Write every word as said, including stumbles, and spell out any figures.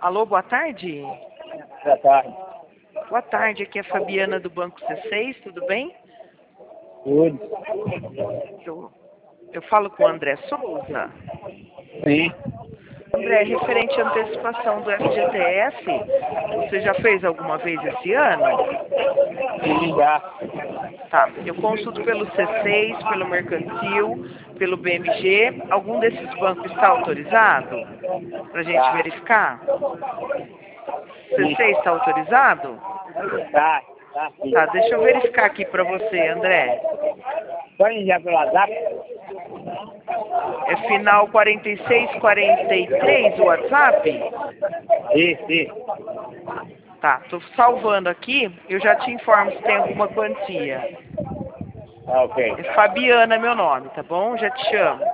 Alô, boa tarde? Boa tarde. Boa tarde, aqui é a Fabiana do Banco C seis, tudo bem? Tudo. Eu, eu falo com o André Souza. Sim. André, referente à antecipação do F G T S, você já fez alguma vez esse ano? Sim, já. Tá, eu consulto pelo C seis, pelo Mercantil, pelo B M G. Algum desses bancos está autorizado? Para a gente Tá. verificar? Sim. C seis está autorizado? Tá. Tá, sim. Tá, deixa eu verificar aqui para você, André. Pode enviar pelo WhatsApp? É final quarenta e seis quarenta e três o WhatsApp? Isso, isso. Tá, tô salvando aqui, eu já te informo se tem alguma quantia. Tá, ok. É Fabiana meu nome, tá bom? Já te chamo.